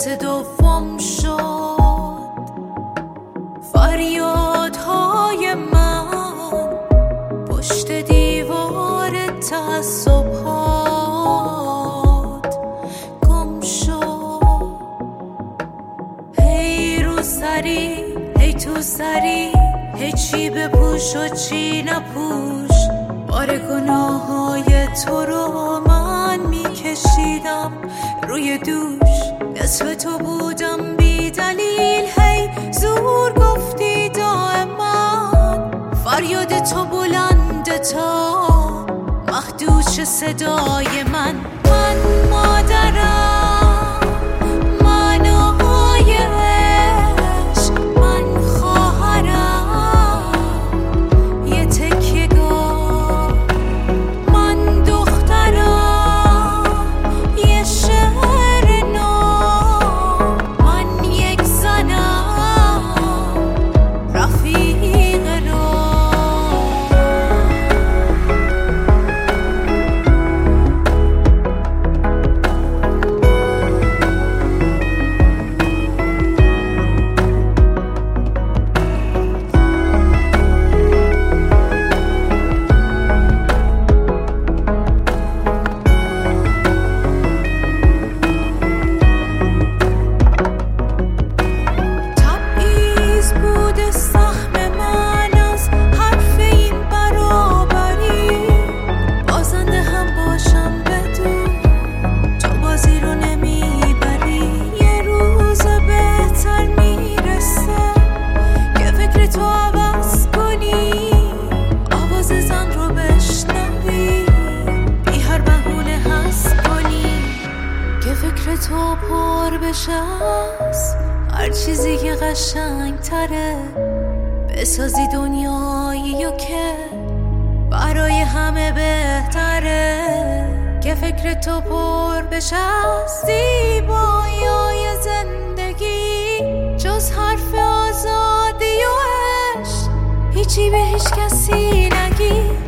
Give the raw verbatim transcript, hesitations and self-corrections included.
حس دوم شد فریادهای من پشت دیوار تعصب‌هات گم شد. هی رو سری هی تو سری هی چی بپوش و چی نپوش، بار گناههای تو رو من میکشیدم روی دوش. نصف تو بودم بی دلیل، هی زور گفتی دائما فریاد تو بلند تا محدود شه صدای من. من مادرم، من آقای عشق، من خواهرم یه تکیه گاه، من دخترم یه شعر نو، من یک زنم رفیق رو. فکر تو پر بشه از هر چیزی که قشنگ تره، بسازی دنیایی و که برای همه بهتره. که فکر تو پر بشه از زیبایی زندگی، جز حرف آزادی و عشق هیچی به هیچ کسی نگی.